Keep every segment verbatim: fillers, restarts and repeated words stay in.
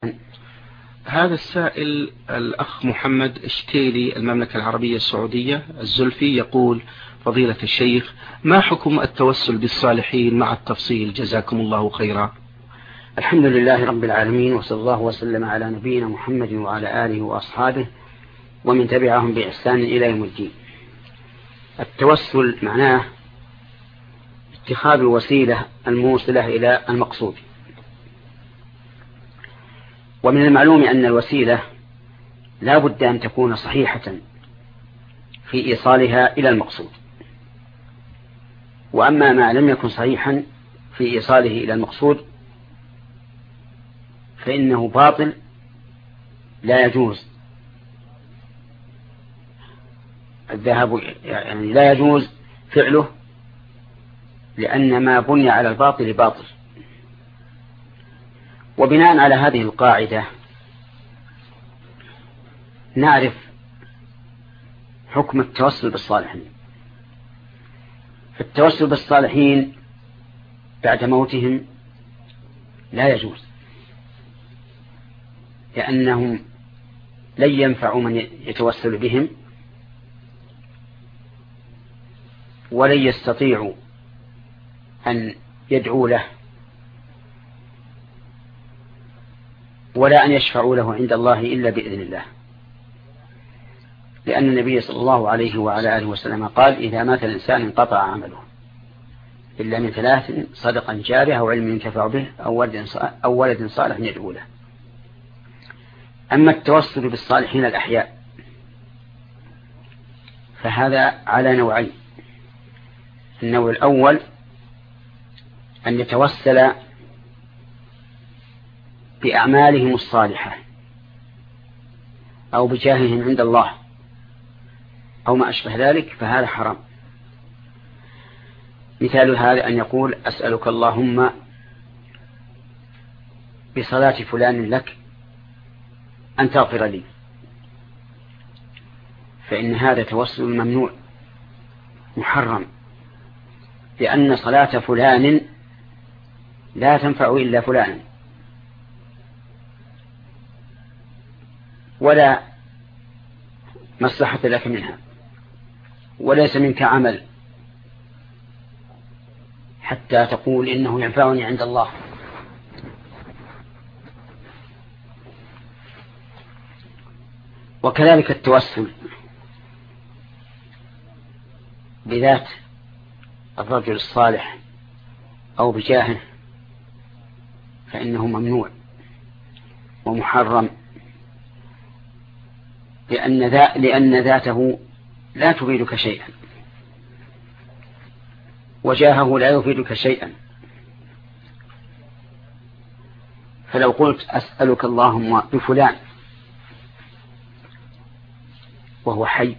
هذا السائل الأخ محمد اشتيلي، المملكة العربية السعودية الزلفي، يقول: فضيلة الشيخ، ما حكم التوسل بالصالحين مع التفصيل؟ جزاكم الله خيرا. الحمد لله رب العالمين، وصلى الله وسلم على نبينا محمد وعلى آله وأصحابه ومن تبعهم بإحسان إلى يوم الدين. التوسل معناه اتخاذ الوسيلة الموصلة إلى المقصود، ومن المعلوم أن الوسيلة لا بد أن تكون صحيحة في إيصالها إلى المقصود، وأما ما لم يكن صحيحا في إيصاله إلى المقصود فإنه باطل لا يجوز الذهاب، يعني لا يجوز فعله، لأن ما بني على الباطل باطل. وبناء على هذه القاعدة نعرف حكم التوسل بالصالحين. فالتوسل بالصالحين بعد موتهم لا يجوز، لأنهم لن ينفعوا من يتوسل بهم، ولن يستطيعوا أن يدعوا له، ولا أن يشفعوا له عند الله إلا بإذن الله، لأن النبي صلى الله عليه وعلى آله وسلم قال: إذا مات الإنسان انقطع عمله إلا من ثلاث: صدقا جارية أو علم ينتفع به أو ولد صالح يدعو له. أما التوسل بالصالحين الأحياء فهذا على نوعين. النوع الأول أن يتوسل بأعمالهم الصالحة أو بجاههم عند الله أو ما أشبه ذلك، فهذا حرام. مثال هذا أن يقول: أسألك اللهم بصلاة فلان لك أن تغفر لي، فإن هذا توسل ممنوع محرم، لأن صلاة فلان لا تنفع إلا فلانا، ولا مصلحة لك منها، وليس منك عمل حتى تقول إنه ينفعني عند الله. وكذلك التوسل بذات الرجل الصالح أو بجاهه فإنه ممنوع ومحرم، لأن, ذا لأن ذاته لا تفيدك شيئا، وجاهه لا يفيدك شيئا. فلو قلت: أسألك اللهم بفلان وهو حي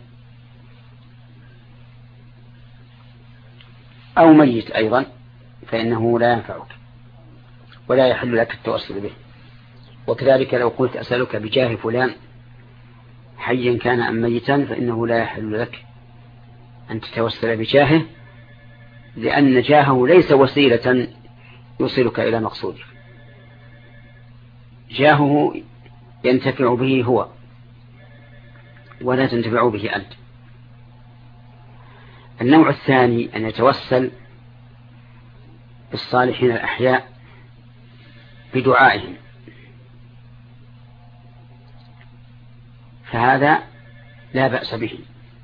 أو ميت أيضا، فإنه لا ينفعك ولا يحل لك التوسل به. وكذلك لو قلت: أسألك بجاه فلان حيا كان أم ميتا، فإنه لا يحل لك أن تتوسل بجاهه، لأن جاهه ليس وسيلة يوصلك إلى مقصودك، جاهه ينتفع به هو ولا تنتفع به أنت. النوع الثاني أن يتوسل بالصالحين الأحياء بدعائهم، فهذا لا بأس به،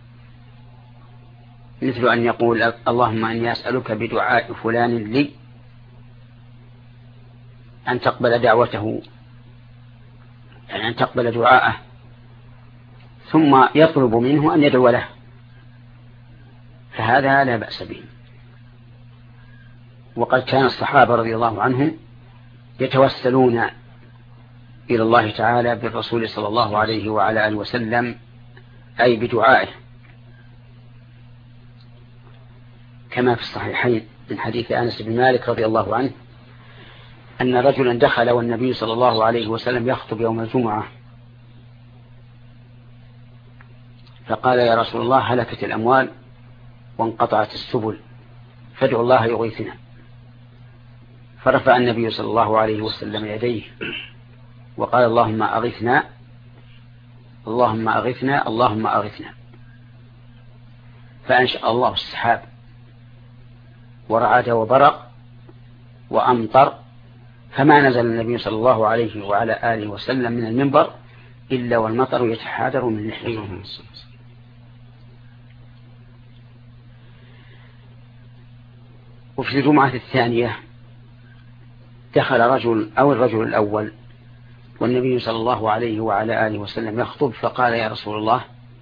مثل أن يقول: اللهم أني أسألك بدعاء فلان لي أن تقبل دعوته، يعني أن تقبل دعاءه، ثم يطلب منه أن يدعو له، فهذا لا بأس به. وقد كان الصحابة رضي الله عنهم يتوسلون إلى الله تعالى بالرسول صلى الله عليه وعلى آله وسلم، أي بدعائه، كما في الصحيحين من حديث أنس بن مالك رضي الله عنه أن رجلا دخل والنبي صلى الله عليه وسلم يخطب يوم الجمعة، فقال: يا رسول الله، هلكت الأموال وانقطعت السبل، فادعوا الله يغيثنا. فرفع النبي صلى الله عليه وسلم يديه وقال اللهم أغثنا اللهم أغثنا اللهم أغثنا، فأنشأ الله السحاب ورعد وبرق وأمطر، فما نزل النبي صلى الله عليه وعلى آله وسلم من المنبر إلا والمطر يتحادر من لحيه. وفي الجمعة الثانية دخل رجل أو الرجل الأول والنبي صلى الله عليه وعلى آله وسلم يخطب، فقال يا رسول الله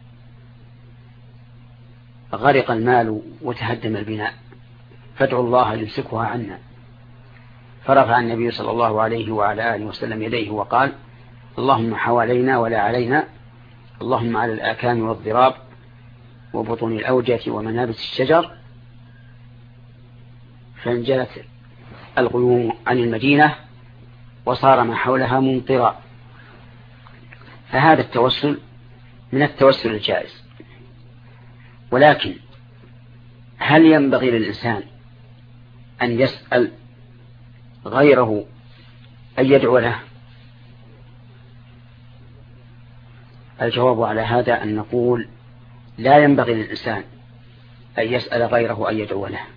غرق المال وتهدم البناء، فادعوا الله يمسكها عنا. فرفع النبي صلى الله عليه وعلى آله وسلم يديه وقال اللهم حوالينا ولا علينا، اللهم على الآكام والضراب وبطون الأوجة ومنابت الشجر. فانجلت الغيوم عن المدينة وصار ما حولها ممطرا. فهذا التوسل من التوسل الجائز، ولكن هل ينبغي للإنسان أن يسأل غيره أن يدعو له؟ الجواب على هذا أن نقول لا ينبغي للإنسان أن يسأل غيره أن يدعو له،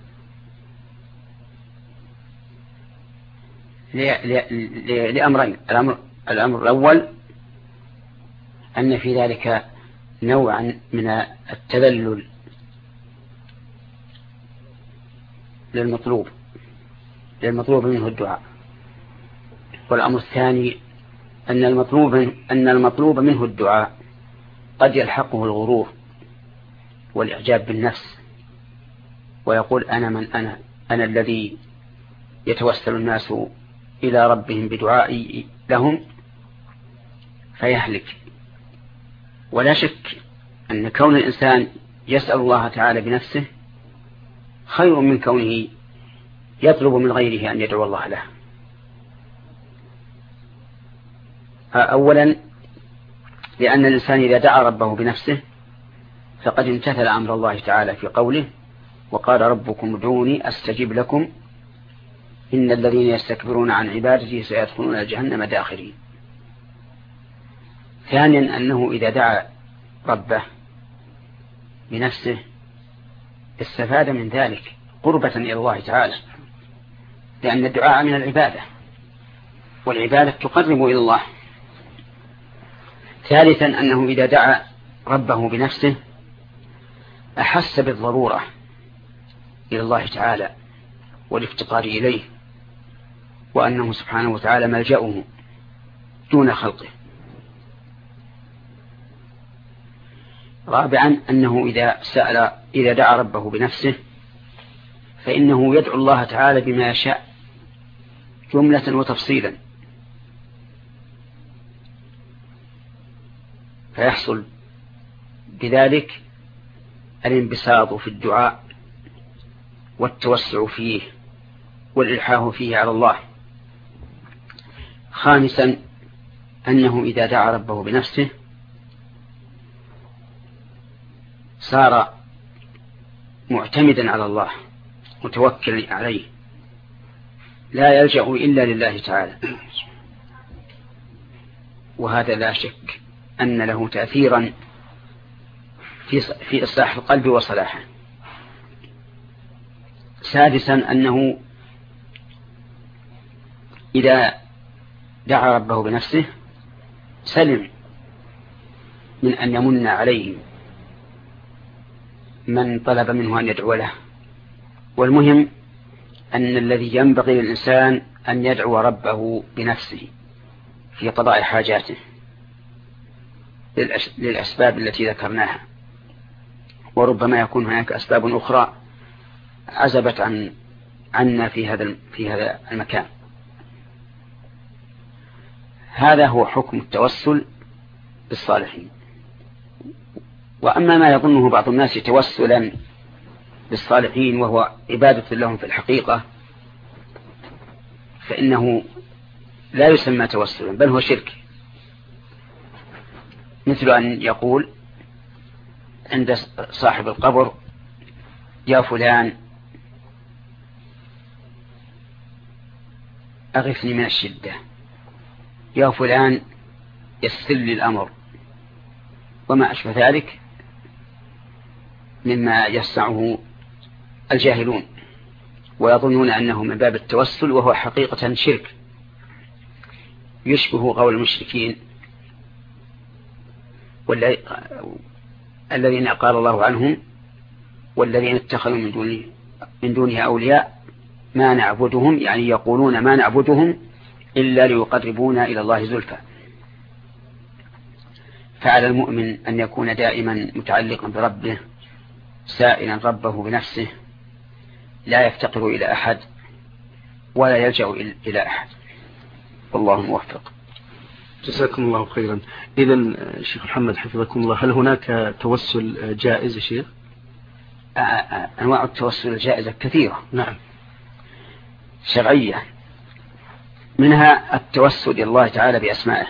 لأمرين. الأمر, الأمر الأول أن في ذلك نوعا من التذلل للمطلوب للمطلوب منه الدعاء. والأمر الثاني أن المطلوب أن المطلوب منه الدعاء قد يلحقه الغرور والإعجاب بالنفس، ويقول أنا من أنا أنا الذي يتوسل الناس إلى ربهم بدعائي لهم، فيهلك. ولا شك أن كون الإنسان يسأل الله تعالى بنفسه خير من كونه يطلب من غيره أن يدعو الله له. أولا لأن الإنسان إذا دعا ربه بنفسه فقد امتثل أمر الله تعالى في قوله وقال ربكم ادعوني أستجب لكم إن الذين يستكبرون عن عبادتي سيدخلون جهنم داخرين. ثانيا أنه إذا دعا ربه بنفسه استفاد من ذلك قربة إلى الله تعالى، لأن الدعاء من العبادة والعبادة تقرب إلى الله. ثالثا أنه إذا دعا ربه بنفسه أحس بالضرورة إلى الله تعالى والافتقار إليه، وأنه سبحانه وتعالى ملجأه دون خلقه. رابعا أنه إذا سأل إذا دعا ربه بنفسه فإنه يدعو الله تعالى بما يشاء جملة وتفصيلا، فيحصل بذلك الانبساط في الدعاء والتوسع فيه والإلحاح فيه على الله. خامسا أنه إذا دعا ربه بنفسه صار معتمدا على الله متوكلا عليه، لا يلجأ إلا لله تعالى، وهذا لا شك أن له تأثيرا في في إصلاح القلب وصلاحه. سادسا أنه إذا دعا ربه بنفسه سلم من أن يمن عليه من طلب منه أن يدعو له. والمهم أن الذي ينبغي للإنسان أن يدعو ربه بنفسه في قضاء حاجاته للأسباب التي ذكرناها، وربما يكون هناك أسباب أخرى عزبت عن عنا في هذا في هذا المكان. هذا هو حكم التوسل بالصالحين. وأما ما يظنه بعض الناس توسلا بالصالحين وهو عبادة لهم في الحقيقة فإنه لا يسمى توسلا بل هو شرك، مثل أن يقول عند صاحب القبر يا فلان أغثني من الشدة، يا فلان يسر لي الأمر وما أشبه ذلك مما يصنعه الجاهلون ويظنون أنه من باب التوسل، وهو حقيقة شرك يشبه قول المشركين الذين قال الله عنهم والذين اتخذوا من دونه من دونه أولياء ما نعبدهم، يعني يقولون ما نعبدهم إلا ليقربونا إلى الله زلفى. فعلى المؤمن أن يكون دائما متعلقا بربه سائلا ربه بنفسه، لا يفتقر إلى أحد ولا يلجأ إلى أحد، والله موفق. جزاكم الله خيرا. إذن شيخ محمد حفظكم الله، هل هناك توسل جائز يا شيخ؟ أنواع التوسل الجائزة كثيرة، نعم، شرعية، منها التوسل إلى الله تعالى بأسمائه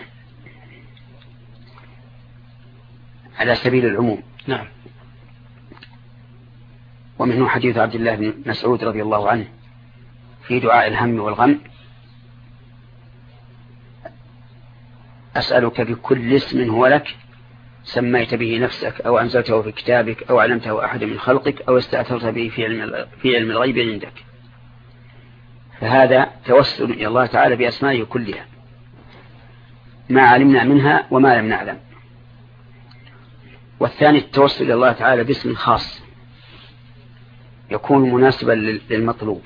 على سبيل العموم، نعم، ومنه حديث عبد الله بن مسعود رضي الله عنه في دعاء الهم والغم: أسألك بكل اسم هو لك سميت به نفسك أو أنزلته في كتابك أو علمته أحد من خلقك أو استأثرت به في علم في علم الغيب عندك. فهذا توسل إلى الله تعالى بأسمائه كلها، ما علمنا منها وما لم نعلم. والثاني التوسل إلى الله تعالى باسم خاص يكون مناسبا للمطلوب،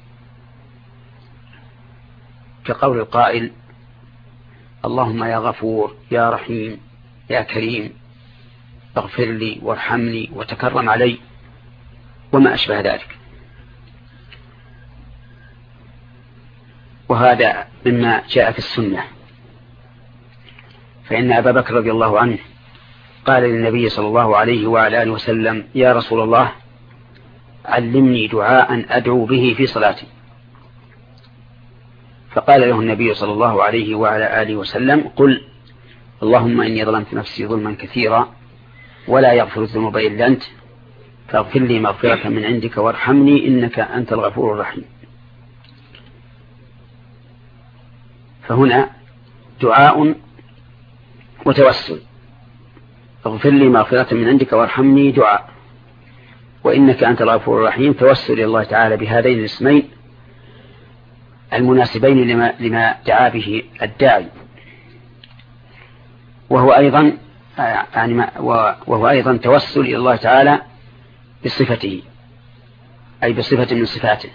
كقول القائل: اللهم يا غفور يا رحيم يا كريم اغفر لي وارحمني وتكرم علي، وما أشبه ذلك. وهذا مما جاء في السنة، فإن أبا بكر رضي الله عنه قال للنبي صلى الله عليه وعلى آله وسلم: يا رسول الله علمني دعاء أدعو به في صلاتي. فقال له النبي صلى الله عليه وعلى آله وسلم: قل اللهم إني ظلمت نفسي ظلما كثيرا ولا يغفر الذنوب إلا أنت فاغفر لي مغفرة من عندك وارحمني إنك أنت الغفور الرحيم. فهنا دعاء وتوسل: اغفر لي مغفرة من عندك وارحمني دعاء، وإنك أنت الغفور الرحيم توسل إلى الله تعالى بهذين الاسمين المناسبين لما, لما دعا به الداعي. وهو أيضا يعني وهو أيضا توسل إلى الله تعالى بصفته، أي بصفة من صفاته،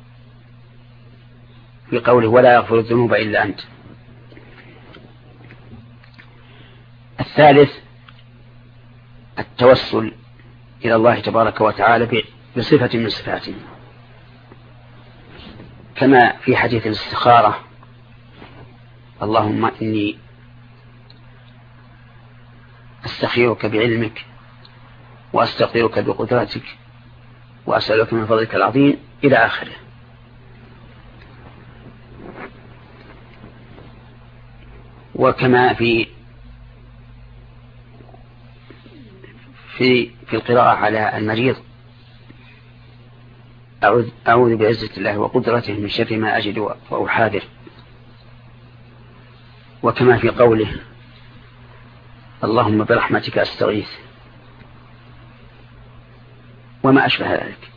في قوله: ولا يغفر الذنوب إلا أنت. الثالث التوسل إلى الله تبارك وتعالى بصفة من صفاته، كما في حديث الاستخارة: اللهم إني أستخيرك بعلمك وأستقدرك بقدرتك وأسألك من فضلك العظيم إلى آخره. وكما في في في القراءة على المريض: أعوذ, أعوذ بعزة الله وقدرته من شر ما أجد وأحاذر. وكما في قوله: اللهم برحمتك أستغيث، وما أشبه ذلك.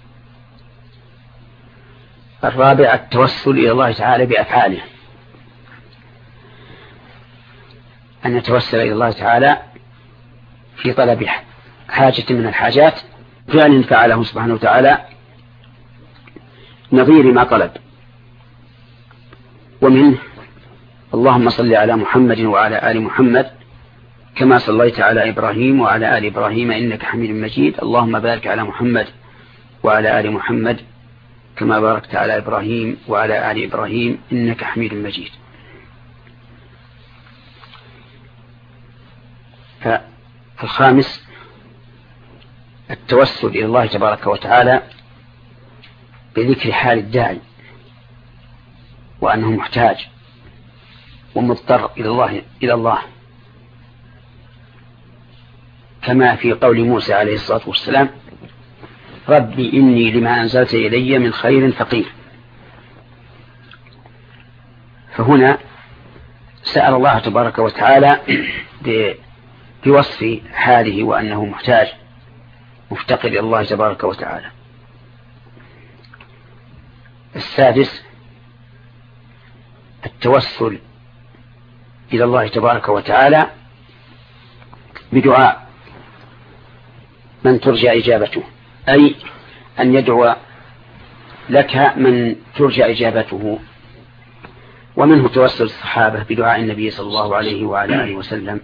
الرابع التوسل إلى الله تعالى بأفعاله، أن نتوسل إلى الله تعالى في طلب حاجة من الحاجات، فعل فعله سبحانه وتعالى نظير ما طلب. ومنه: اللهم صل على محمد وعلى آل محمد كما صليت على إبراهيم وعلى آل إبراهيم إنك حميد مجيد، اللهم بارك على محمد وعلى آل محمد كما باركت على إبراهيم وعلى آل إبراهيم إنك حميد مجيد. فالخامس التوسل إلى الله تبارك وتعالى بذكر حال الداعي وأنه محتاج ومضطر إلى الله إلى الله كما في قول موسى عليه الصلاة والسلام: ربي إني لما أنزلت إلي من خير فقير. فهنا سأل الله تبارك وتعالى بوصف حاله وأنه محتاج مفتقر إلى الله تبارك وتعالى. السادس التوسل إلى الله تبارك وتعالى بدعاء من ترجى إجابته، أي أن يدعو لك من ترجى إجابته. ومنه توسل الصحابة بدعاء النبي صلى الله عليه وعلى آله وسلم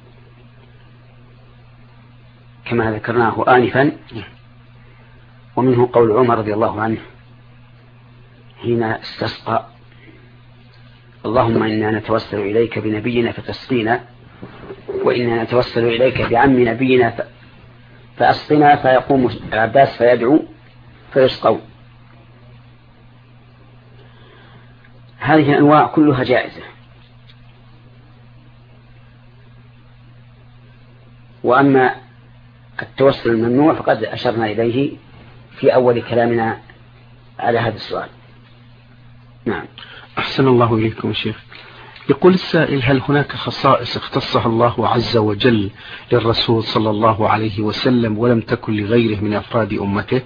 كما ذكرناه آنفا. ومنه قول عمر رضي الله عنه حين استسقى: اللهم إنا نتوسل إليك بنبينا فتسقينا، وإنا نتوسل إليك بعم نبينا فأسقنا. فيقوم العباس فيدعو فيسقوا. هذه الأنواع كلها جائزة. وأما التوسل الممنوع فقد أشرنا إليه في أول كلامنا على هذا السؤال. نعم. أحسن الله إليكم شيخ. يقول السائل: هل هناك خصائص اختصها الله عز وجل للرسول صلى الله عليه وسلم ولم تكن لغيره من أفراد أمته؟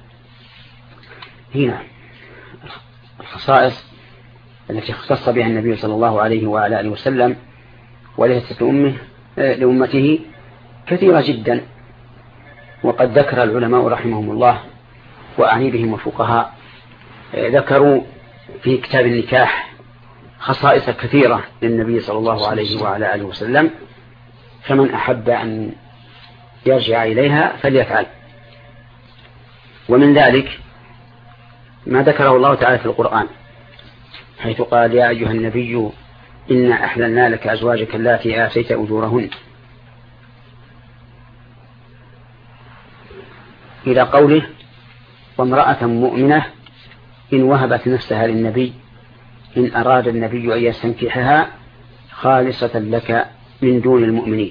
هنا الخصائص التي اختص بها النبي صلى الله عليه وعلى آله وسلم وليست لأمه لأمته كثيرة جدا، وقد ذكر العلماء رحمهم الله وأعني بهم الفقهاء ذكروا في كتاب النكاح خصائص كثيرة للنبي صلى الله عليه وعلى آله وسلم، فمن أحب أن يرجع إليها فليفعل. ومن ذلك ما ذكره الله تعالى في القرآن حيث قال: يا أيها النبي إنا أحللنا لك أزواجك اللاتي آتيت أجورهن، إلى قوله: وامرأة مؤمنة إن وهبت نفسها للنبي إن أراد النبي أن يستنكحها خالصة لك من دون المؤمنين.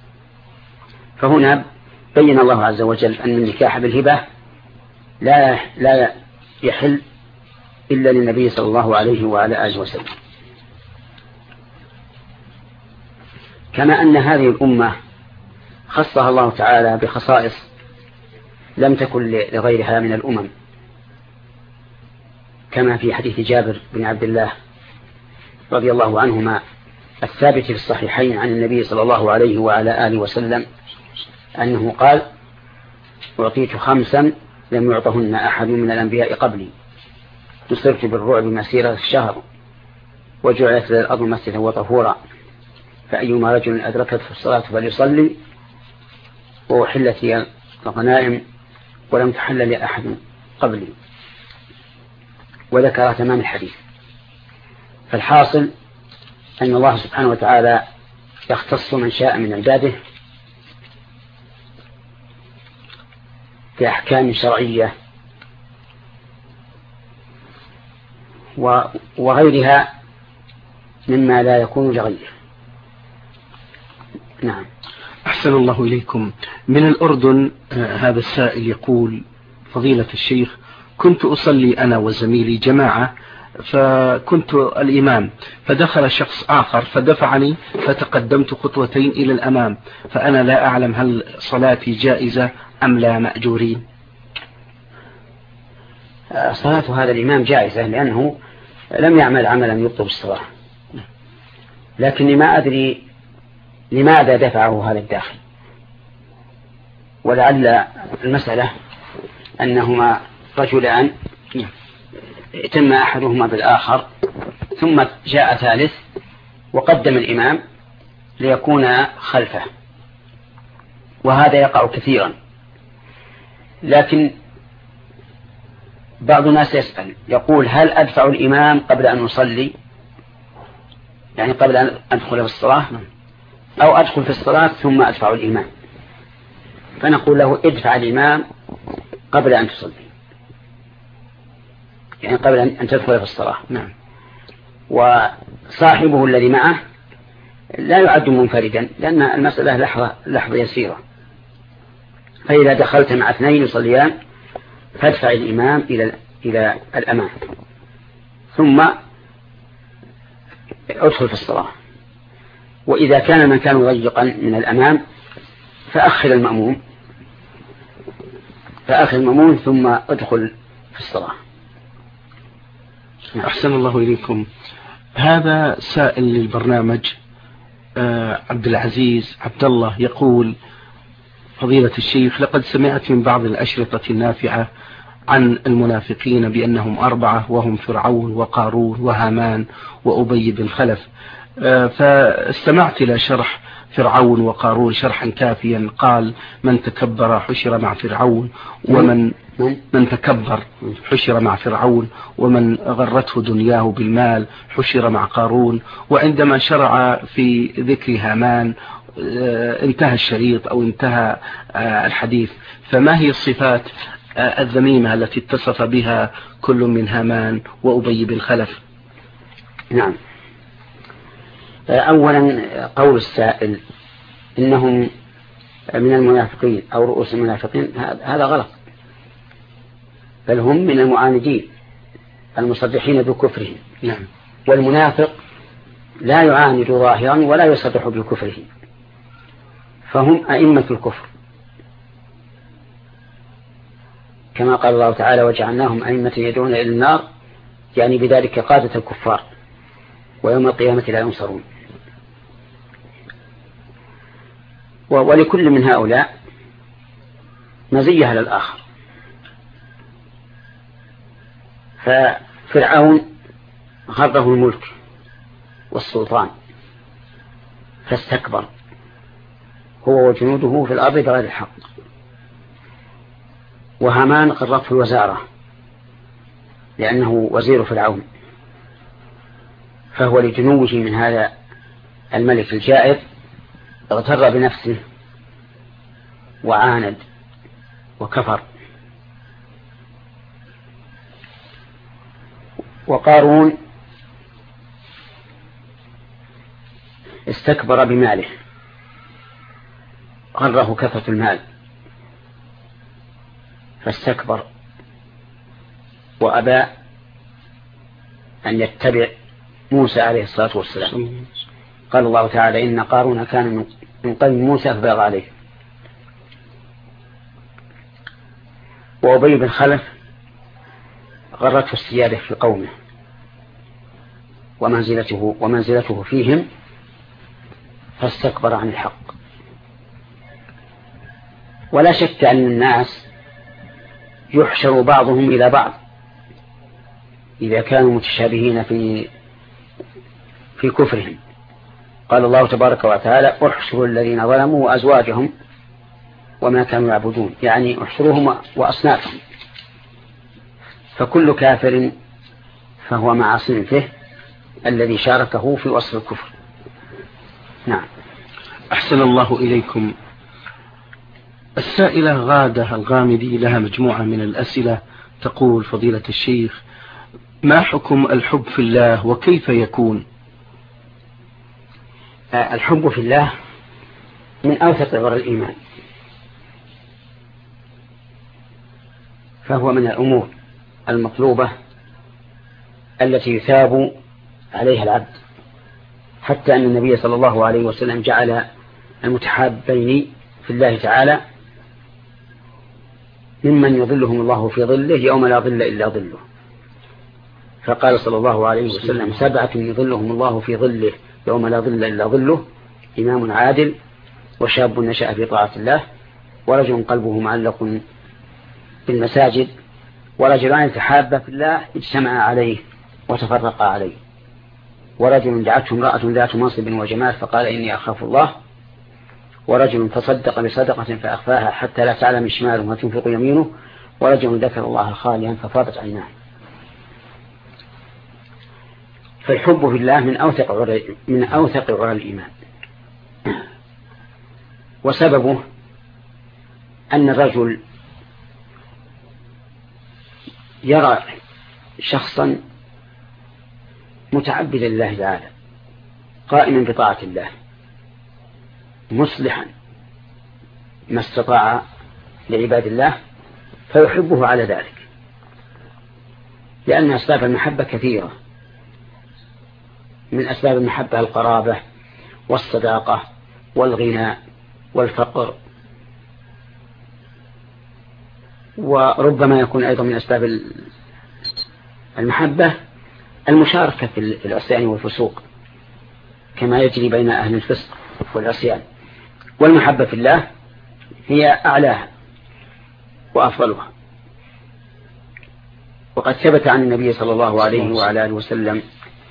فهنا بين الله عز وجل أن النكاح بالهبة لا لا يحل إلا للنبي صلى الله عليه وعلى آله وسلم. كما أن هذه الأمة خصها الله تعالى بخصائص لم تكن لغيرها من الأمم، كما في حديث جابر بن عبد الله رضي الله عنهما الثابت في الصحيحين عن النبي صلى الله عليه وعلى آله وسلم أنه قال: أعطيت خمسا لم يعطهن أحد من الأنبياء قبلي، نصرت بالرعب مسيرة الشهر، وجعلت للأرض مسجدا وطهورا، فأيما رجل أدركت في الصلاة فليصلي، وأحلت لي الغنائم ولم تحل لأحد قبلي. وذكر تمام الحديث. فالحاصل أن الله سبحانه وتعالى يختص من شاء من عباده بأحكام شرعية وغيرها مما لا يكون لغيره. نعم. أحسن الله إليكم. من الأردن هذا السائل يقول: فضيلة الشيخ، كنت أصلي أنا وزميلي جماعة، فكنت الإمام، فدخل شخص آخر فدفعني فتقدمت خطوتين إلى الأمام، فأنا لا أعلم هل صلاتي جائزة أم لا مأجورين؟ صلاة هذا الإمام جائزة لأنه لم يعمل عملا يبطل الصلاة، لكني ما أدري لماذا دفعه هذا الداخل، ولعل المسألة أنهما رجلان اتم أحدهما بالآخر ثم جاء ثالث وقدم الإمام ليكون خلفه، وهذا يقع كثيرا. لكن بعض الناس يسأل يقول: هل أدفع الإمام قبل أن أصلي، يعني قبل أن أدخل في الصلاة، أو أدخل في الصلاة ثم أدفع الإمام؟ فنقول له: ادفع الإمام قبل أن تصلي، يعني قبل أن تدخل في الصلاة. نعم. وصاحبه الذي معه لا يعد منفردا، لأن المسألة لحظة, لحظة يسيرة. فإذا دخلت مع اثنين يصليان فادفع الإمام إلى إلى الأمام ثم ادخل في الصلاة. وإذا كان المكان ضيقا من الأمام فأخر المأموم فأخر المأموم ثم ادخل في الصلاة. أحسن الله إليكم. هذا سائل للبرنامج آه عبد العزيز عبد الله يقول: فضيلة الشيخ، لقد سمعت من بعض الأشرطة النافعة عن المنافقين بأنهم أربعة، وهم فرعون وقارون وهامان وأبي بن خلف، آه فاستمعت إلى شرح فرعون وقارون شرحا كافيا، قال: من تكبر حشر مع فرعون، ومن من تكبر حشر مع فرعون، ومن غرته دنياه بالمال حشر مع قارون. وعندما شرع في ذكر هامان انتهى الشريط أو انتهى الحديث. فما هي الصفات الذميمة التي اتصف بها كل من هامان وأبي بن خلف؟ نعم. أولا قول السائل إنهم من المنافقين أو رؤوس المنافقين، هذا غلط، بل هم من المعاندين المصرحين بكفرهم. نعم. والمنافق لا يعاند ظاهرا ولا يصرح بكفره، فهم أئمة الكفر، كما قال الله تعالى: وجعلناهم أئمة يدعون إلى النار، يعني بذلك قادة الكفار، ويوم القيامة لا ينصرون. ولكل من هؤلاء مزية على الآخر. ففرعون غره الملك والسلطان فاستكبر هو وجنوده في الأرض بغير الحق، وهامان غرته الوزارة لأنه وزير فرعون، فهو لجنوه من هذا الملك الجائر اغتر بنفسه وعاند وكفر. وقارون استكبر بماله، غره كثرة المال فاستكبر وأبى أن يتبع موسى عليه الصلاة والسلام. قال الله تعالى: إن قارون كان من قوم موسى فبغى عليه. وأبي بن خلف غرته السيادة في قومه ومنزلته, ومنزلته فيهم فاستكبر عن الحق. ولا شك أن الناس يحشر بعضهم إلى بعض إذا كانوا متشابهين في في كفرهم. قال الله تبارك وتعالى: احشروا الذين ظلموا وأزواجهم وما كانوا يعبدون، يعني احشروهم وأصنافهم. فكل كافر فهو مع صنفه الذي شاركه في وصف الكفر. نعم. أحسن الله إليكم. السائلة غادة الغامدي لها مجموعة من الأسئلة، تقول: فضيلة الشيخ، ما حكم الحب في الله وكيف يكون؟ الحب في الله من أوثق عبر الإيمان، فهو من الأمور المطلوبة التي يثاب عليها العبد، حتى أن النبي صلى الله عليه وسلم جعل المتحابين في الله تعالى ممن يظلهم الله في ظله يوم لا ظل إلا ظله. فقال صلى الله عليه وسلم: سبعة يظلهم الله في ظله يوم لا ظل إلا ظله: إمام عادل، وشاب نشأ في طاعة الله، ورجل قلبه معلق بالمساجد، ورجلان تحابا في الله اجتمعا عليه وتفرقا عليه، ورجل دعته امرأة ذات منصب وجمال فقال: إني أخاف الله، ورجل تصدق بصدقة فأخفاها حتى لا تعلم شماله ما تنفق يمينه، ورجل ذكر الله خاليا ففاضت عيناه. فالحب في الله من أوثق من أوثق عرى الإيمان. وسببه أن الرجل يرى شخصا متعبدا لله تعالى قائما بطاعة الله مصلحا ما استطاع لعباد الله، فيحبه على ذلك، لأن أسباب المحبة كثيرة. من أسباب المحبة القرابة، والصداقة والغنى والفقر، وربما يكون أيضا من أسباب المحبة المشاركة في العصيان والفسوق كما يجري بين أهل الفسق والعصيان. والمحبة في الله هي أعلاها وأفضلها. وقد ثبت عن النبي صلى الله عليه وعلى آله وسلم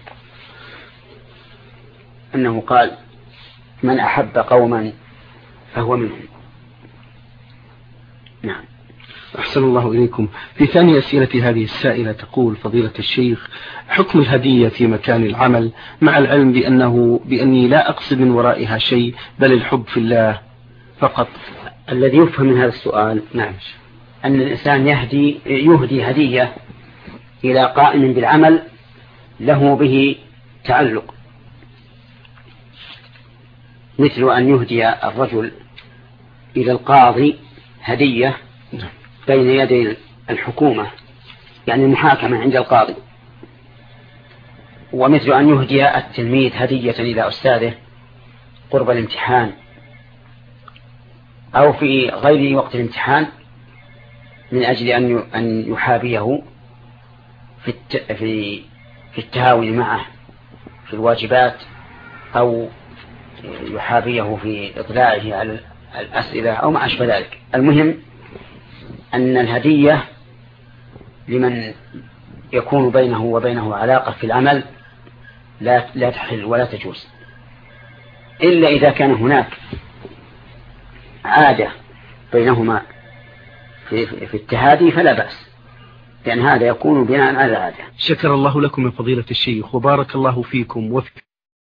أنه قال: من أحب قوما فهو منهم. نعم. أحسن الله إليكم. في ثاني أسئلة هذه السائلة تقول فضيلة الشيخ: حكم الهدية في مكان العمل مع العلم بأنه بأني لا أقصد من ورائها شيء بل الحب في الله فقط؟ الذي يفهم من هذا السؤال نعم أن الإنسان يهدي يهدي هدية إلى قائم بالعمل له به تعلق، مثل أن يهدي الرجل إلى القاضي هدية بين يدي الحكومة، يعني المحاكمة عند القاضي، ومثل أن يهدي التلميذ هدية إلى أستاذه قرب الامتحان، أو في غير وقت الامتحان من أجل أن يحابيه في في في التهاون معه في الواجبات، أو يحابيه في إطلاعه على الأسئلة أو ما أشبه ذلك. المهم أن الهدية لمن يكون بينه وبينه علاقة في العمل لا لا تحل ولا تجوز، إلا إذا كان هناك عادة بينهما في, في التهادي فلا بأس، لأن هذا يكون بناء على العادة. شكر الله لكم من فضيلة الشيخ وبارك الله فيكم وفي